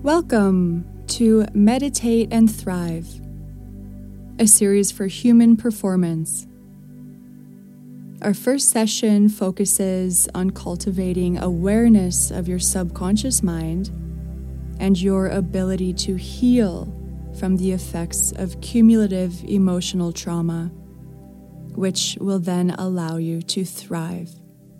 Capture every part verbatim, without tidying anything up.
Welcome to Meditate and Thrive, a series for human performance. Our first session focuses on cultivating awareness of your subconscious mind and your ability to heal from the effects of cumulative emotional trauma, which will then allow you to thrive.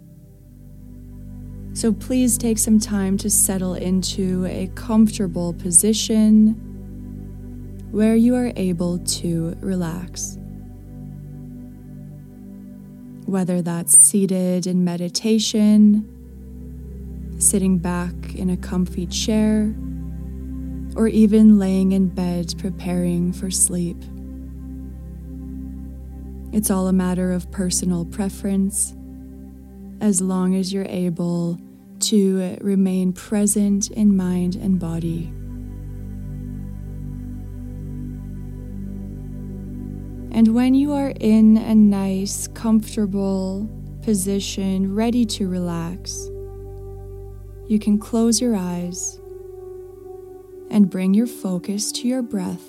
So please take some time to settle into a comfortable position where you are able to relax. Whether that's seated in meditation, sitting back in a comfy chair, or even laying in bed preparing for sleep. It's all a matter of personal preference, as long as you're able to remain present in mind and body. And when you are in a nice, comfortable position, ready to relax, you can close your eyes and bring your focus to your breath.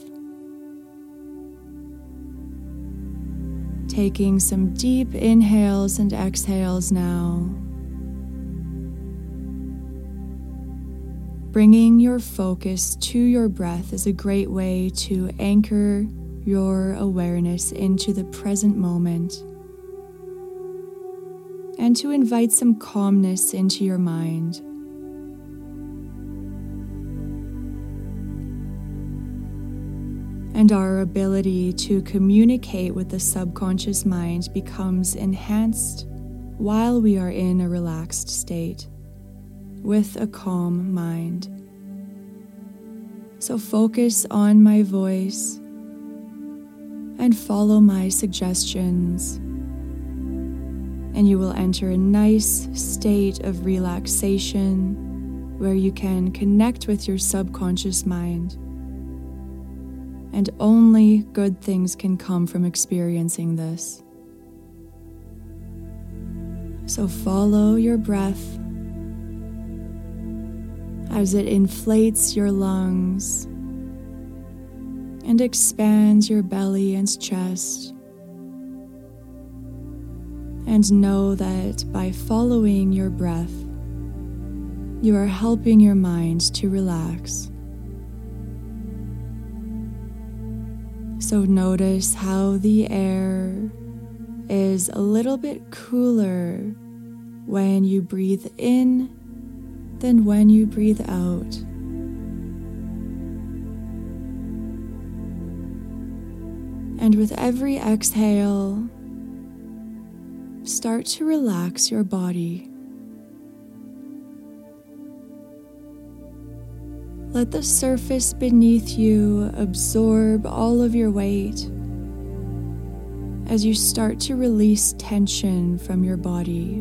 Taking some deep inhales and exhales now. Bringing your focus to your breath is a great way to anchor your awareness into the present moment and to invite some calmness into your mind. And our ability to communicate with the subconscious mind becomes enhanced while we are in a relaxed state with a calm mind. So focus on my voice and follow my suggestions, and you will enter a nice state of relaxation where you can connect with your subconscious mind. And only good things can come from experiencing this. So follow your breath as it inflates your lungs and expands your belly and chest. And know that by following your breath, you are helping your mind to relax. So notice how the air is a little bit cooler when you breathe in than when you breathe out. And with every exhale, start to relax your body. Let the surface beneath you absorb all of your weight as you start to release tension from your body.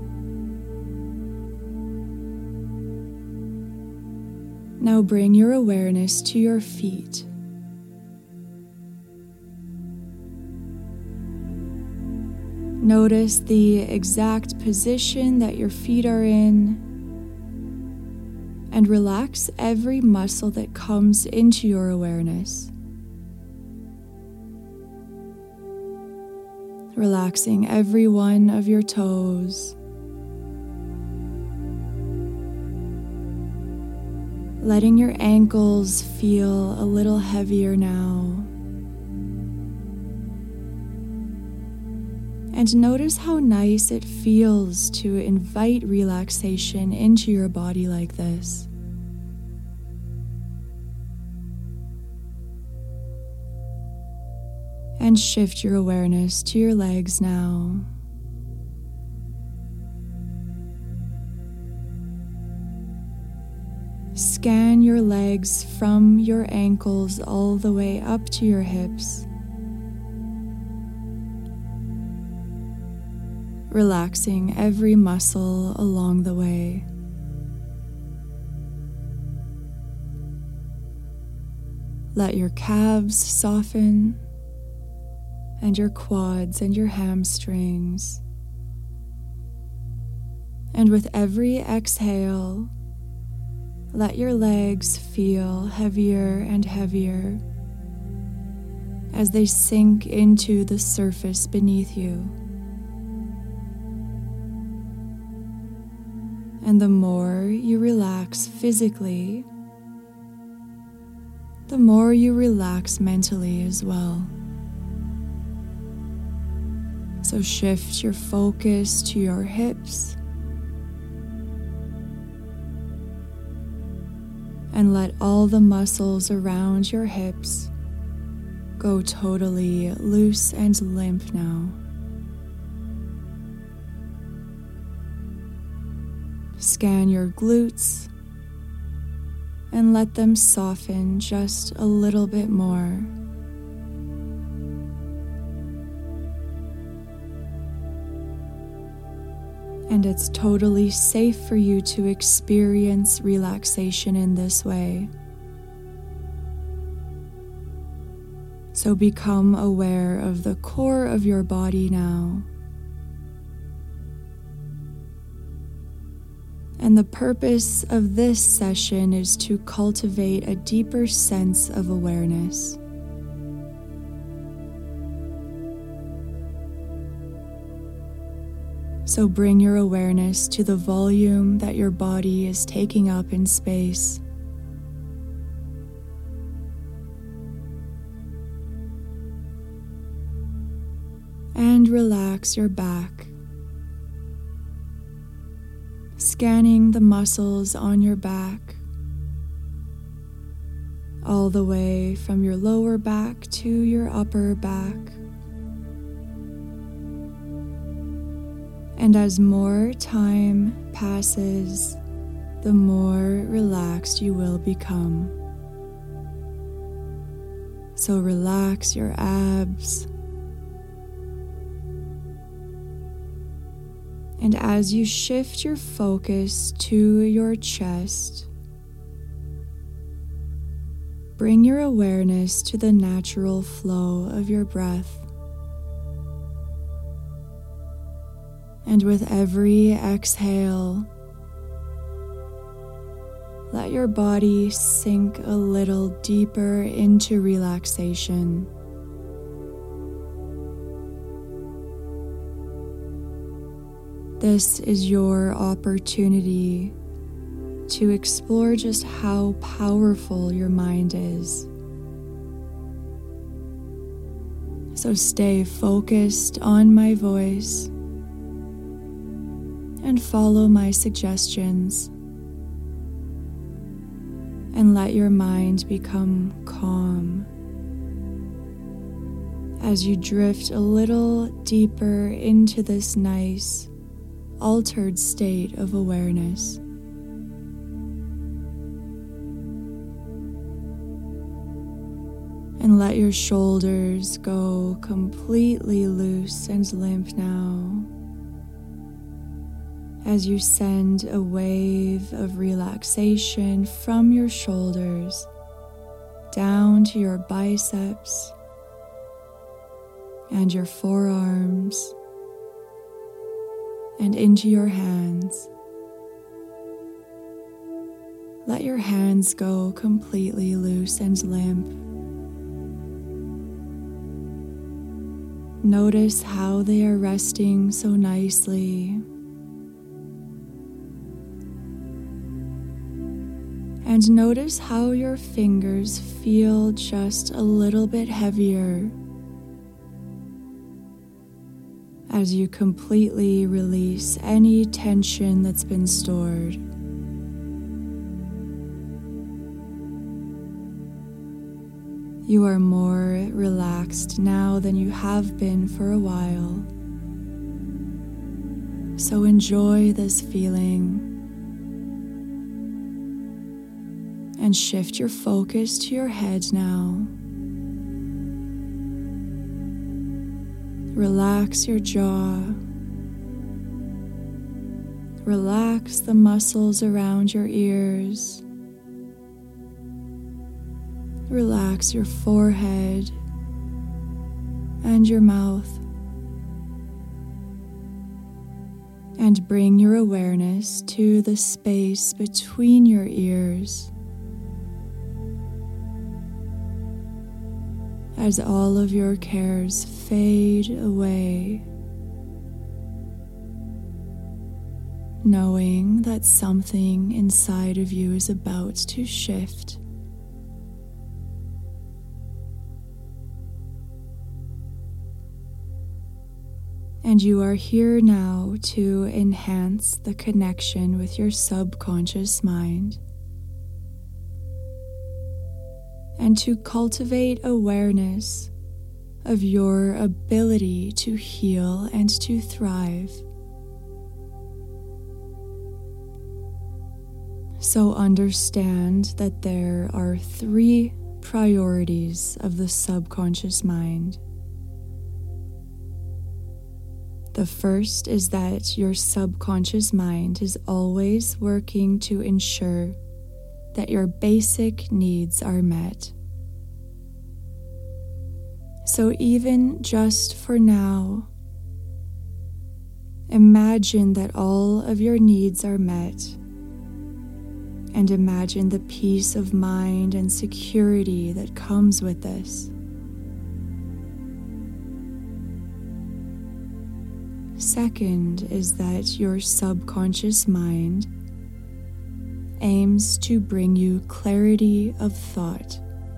Now bring your awareness to your feet. Notice the exact position that your feet are in, and relax every muscle that comes into your awareness. Relaxing every one of your toes. Letting your ankles feel a little heavier now. And notice how nice it feels to invite relaxation into your body like this. And shift your awareness to your legs now. Scan your legs from your ankles all the way up to your hips. Relaxing every muscle along the way. Let your calves soften, and your quads and your hamstrings. And with every exhale, let your legs feel heavier and heavier as they sink into the surface beneath you. And the more you relax physically, the more you relax mentally as well. So shift your focus to your hips and let all the muscles around your hips go totally loose and limp now. Scan your glutes and let them soften just a little bit more. And it's totally safe for you to experience relaxation in this way. So become aware of the core of your body now. And the purpose of this session is to cultivate a deeper sense of awareness. So bring your awareness to the volume that your body is taking up in space. And relax your back, scanning the muscles on your back, all the way from your lower back to your upper back. And as more time passes, the more relaxed you will become. So relax your abs. And as you shift your focus to your chest, bring your awareness to the natural flow of your breath. And with every exhale, let your body sink a little deeper into relaxation. This is your opportunity to explore just how powerful your mind is. So stay focused on my voice and follow my suggestions, and let your mind become calm as you drift a little deeper into this nice, altered state of awareness. And let your shoulders go completely loose and limp now, as you send a wave of relaxation from your shoulders down to your biceps and your forearms and into your hands. Let your hands go completely loose and limp. Notice how they are resting so nicely. And notice how your fingers feel just a little bit heavier as you completely release any tension that's been stored. You are more relaxed now than you have been for a while. So enjoy this feeling. And shift your focus to your head now. Relax your jaw. Relax the muscles around your ears. Relax your forehead and your mouth. And bring your awareness to the space between your ears as all of your cares fade away, knowing that something inside of you is about to shift. And you are here now to enhance the connection with your subconscious mind and to cultivate awareness of your ability to heal and to thrive. So understand that there are three priorities of the subconscious mind. The first is that your subconscious mind is always working to ensure that your basic needs are met. So even just for now, imagine that all of your needs are met, and imagine the peace of mind and security that comes with this. Second is that your subconscious mind aims to bring you clarity of thought.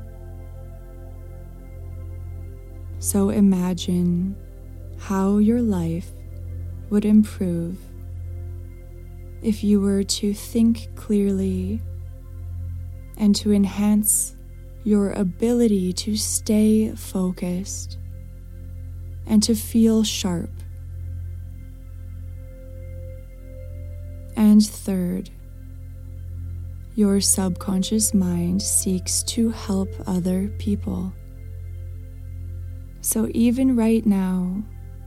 So imagine how your life would improve if you were to think clearly and to enhance your ability to stay focused and to feel sharp. And third, your subconscious mind seeks to help other people. So even right now,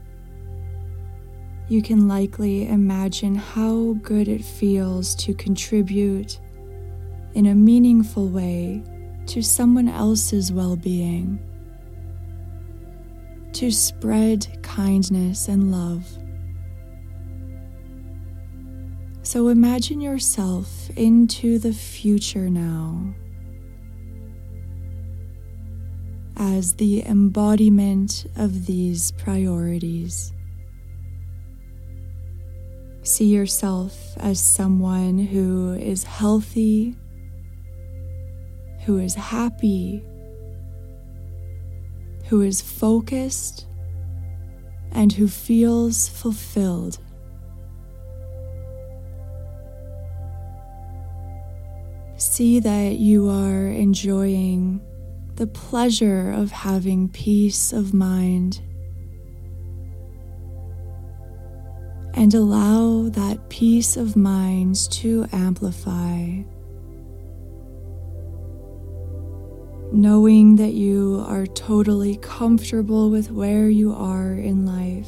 you can likely imagine how good it feels to contribute in a meaningful way to someone else's well-being, to spread kindness and love. So imagine yourself into the future now as the embodiment of these priorities. See yourself as someone who is healthy, who is happy, who is focused, and who feels fulfilled. See that you are enjoying the pleasure of having peace of mind, and allow that peace of mind to amplify, knowing that you are totally comfortable with where you are in life,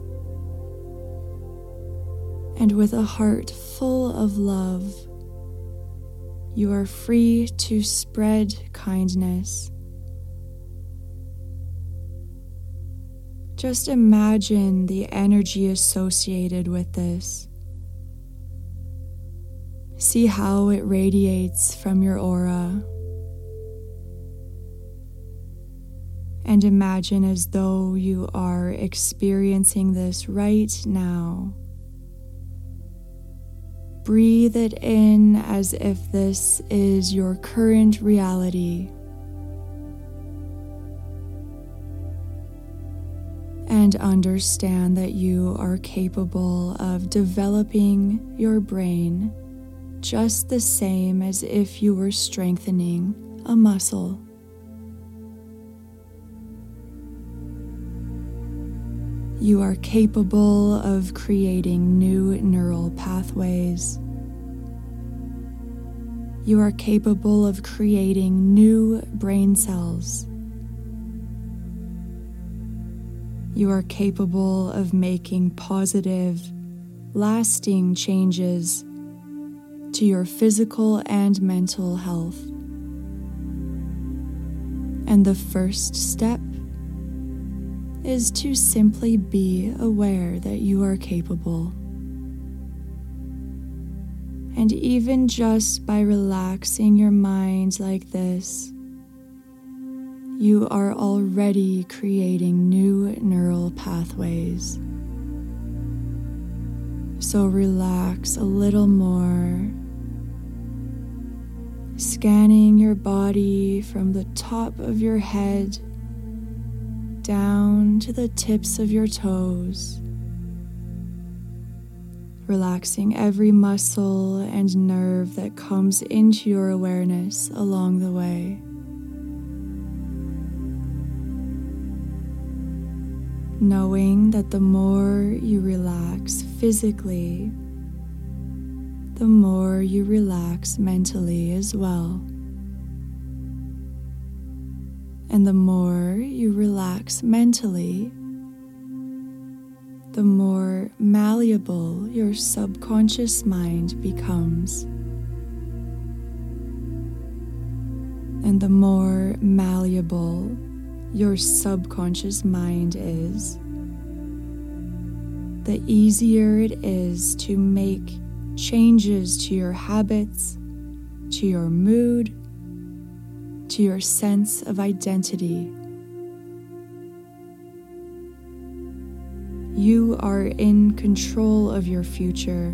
and with a heart full of love, you are free to spread kindness. Just imagine the energy associated with this. See how it radiates from your aura. And imagine as though you are experiencing this right now. Breathe it in as if this is your current reality. And understand that you are capable of developing your brain just the same as if you were strengthening a muscle. You are capable of creating new neural pathways. You are capable of creating new brain cells. You are capable of making positive, lasting changes to your physical and mental health. And the first step is to simply be aware that you are capable. And even just by relaxing your mind like this, you are already creating new neural pathways. So relax a little more, scanning your body from the top of your head down to the tips of your toes, relaxing every muscle and nerve that comes into your awareness along the way. Knowing that the more you relax physically, the more you relax mentally as well. And the more you relax mentally, the more malleable your subconscious mind becomes. And the more malleable your subconscious mind is, the easier it is to make changes to your habits, to your mood, to your sense of identity. You are in control of your future,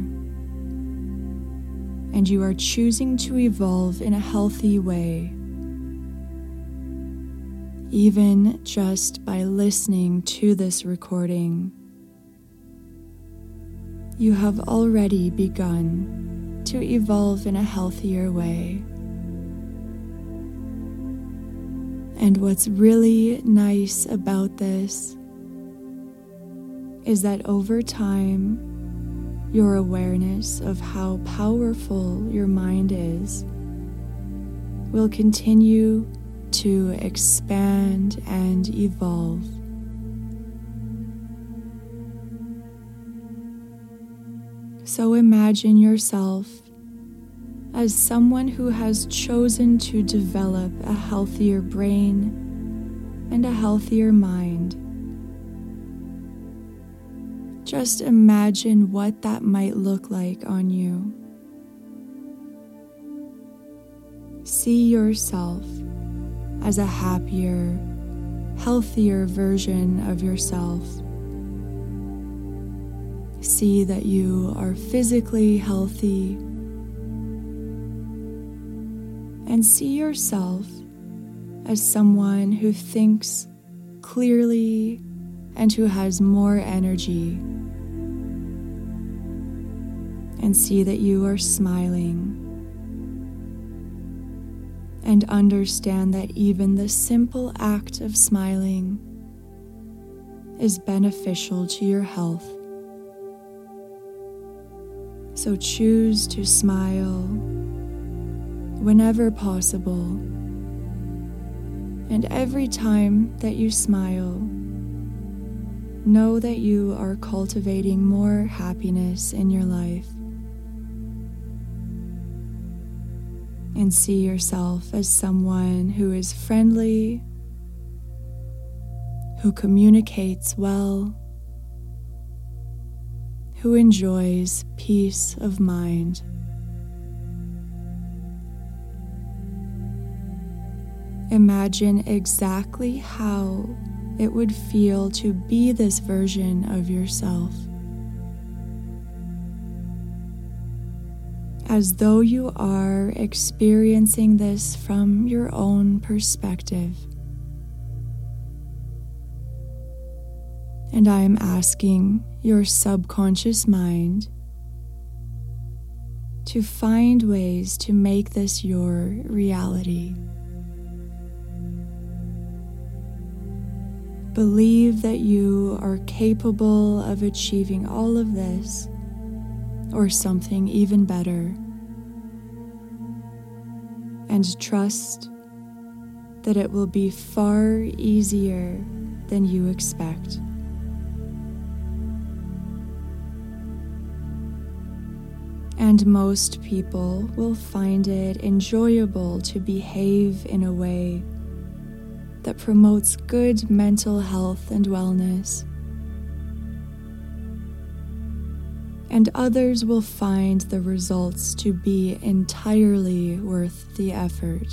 and you are choosing to evolve in a healthy way, even just by listening to this recording. You have already begun to evolve in a healthier way. And what's really nice about this is that over time, your awareness of how powerful your mind is will continue to expand and evolve. So imagine yourself as someone who has chosen to develop a healthier brain and a healthier mind. Just imagine what that might look like on you. See yourself as a happier, healthier version of yourself. See that you are physically healthy, and see yourself as someone who thinks clearly and who has more energy. And see that you are smiling. And understand that even the simple act of smiling is beneficial to your health. So choose to smile whenever possible. And every time that you smile, know that you are cultivating more happiness in your life. And see yourself as someone who is friendly, who communicates well, who enjoys peace of mind. Imagine exactly how it would feel to be this version of yourself. As though you are experiencing this from your own perspective. And I am asking your subconscious mind to find ways to make this your reality. Believe that you are capable of achieving all of this, or something even better. And trust that it will be far easier than you expect. And most people will find it enjoyable to behave in a way that promotes good mental health and wellness. and others will find the results to be entirely worth the effort.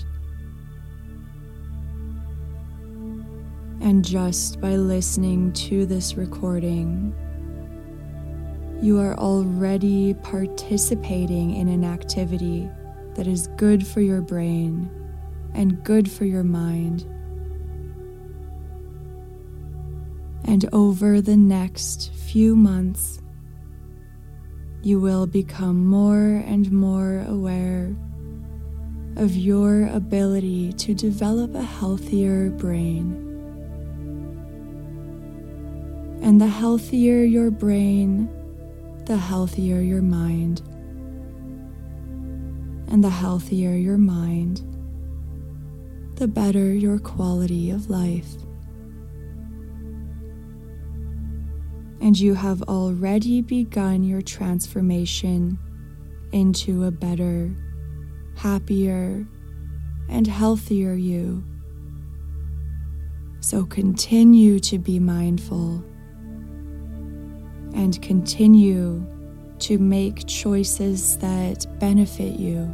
And just by listening to this recording, you are already participating in an activity that is good for your brain and good for your mind. And over the next few months, you will become more and more aware of your ability to develop a healthier brain. And the healthier your brain, the healthier your mind. And the healthier your mind, the better your quality of life. And you have already begun your transformation into a better, happier, and healthier you. So continue to be mindful and continue to make choices that benefit you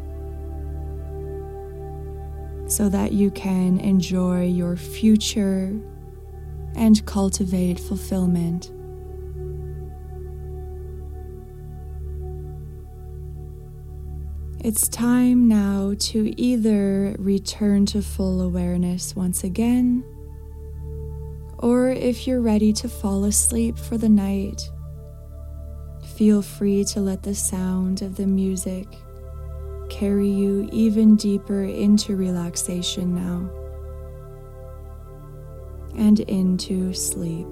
so that you can enjoy your future and cultivate fulfillment. It's time now to either return to full awareness once again, or if you're ready to fall asleep for the night, feel free to let the sound of the music carry you even deeper into relaxation now and into sleep,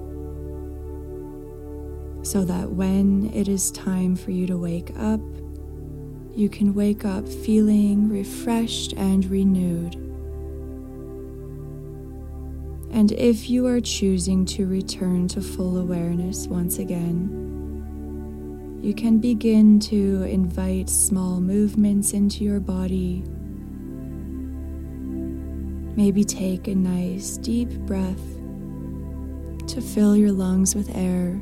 so that when it is time for you to wake up, you can wake up feeling refreshed and renewed. And if you are choosing to return to full awareness once again, you can begin to invite small movements into your body. Maybe take a nice deep breath to fill your lungs with air.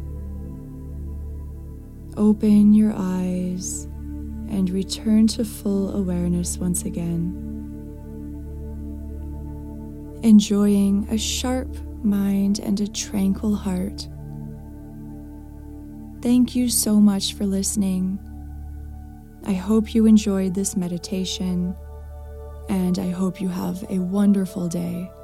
Open your eyes and return to full awareness once again. Enjoying a sharp mind and a tranquil heart. Thank you so much for listening. I hope you enjoyed this meditation, and I hope you have a wonderful day.